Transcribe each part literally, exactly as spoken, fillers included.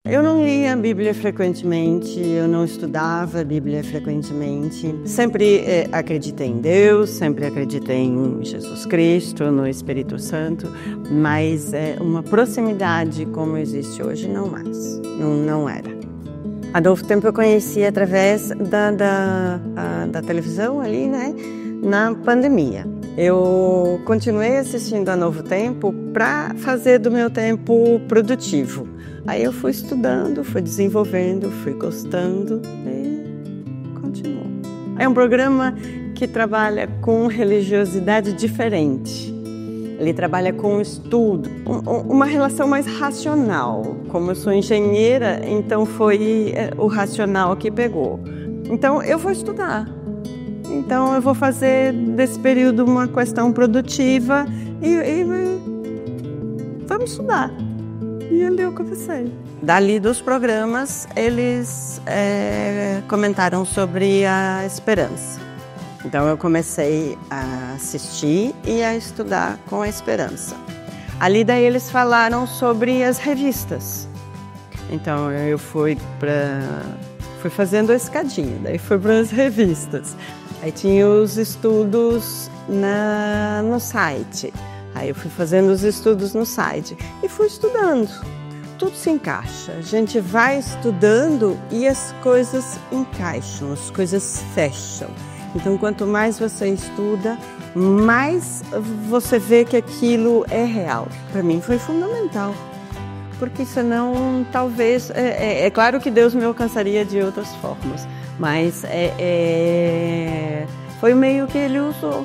Eu não lia a Bíblia frequentemente, eu não estudava a Bíblia frequentemente. Sempre eh, acreditei em Deus, sempre acreditei em Jesus Cristo, no Espírito Santo, mas eh, uma proximidade como existe hoje, não mais, não, não era. A Novo Tempo eu conheci através da, da, a, da televisão ali, né, na pandemia. Eu continuei assistindo a Novo Tempo para fazer do meu tempo produtivo. Aí eu fui estudando, fui desenvolvendo, fui gostando e continuo. É um programa que trabalha com religiosidade diferente. Ele trabalha com estudo, uma relação mais racional. Como eu sou engenheira, então foi o racional que pegou. Então eu vou estudar. Então eu vou fazer desse período uma questão produtiva e, e vamos estudar. E ali eu comecei. Dali dos programas, eles é, comentaram sobre a esperança. Então eu comecei a assistir e a estudar com a esperança. Ali daí eles falaram sobre as revistas. Então eu fui para fui fazendo a escadinha, daí fui para as revistas. Aí tinha os estudos na, no site. Aí eu fui fazendo os estudos no site e fui estudando. Tudo se encaixa. A gente vai estudando e as coisas encaixam, as coisas fecham. Então, quanto mais você estuda, mais você vê que aquilo é real. Para mim foi fundamental, porque senão talvez... É, é, é claro que Deus me alcançaria de outras formas, mas é, é, foi o meio que Ele usou.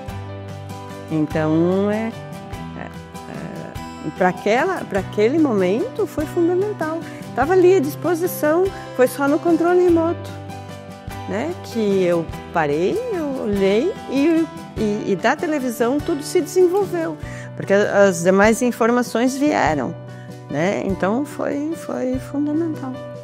Então, é, é, é, para aquela, para aquele momento foi fundamental. Estava ali à disposição, foi só no controle remoto, né? Que eu parei, eu olhei e, e, e da televisão tudo se desenvolveu, porque as demais informações vieram, né? Então foi, foi fundamental.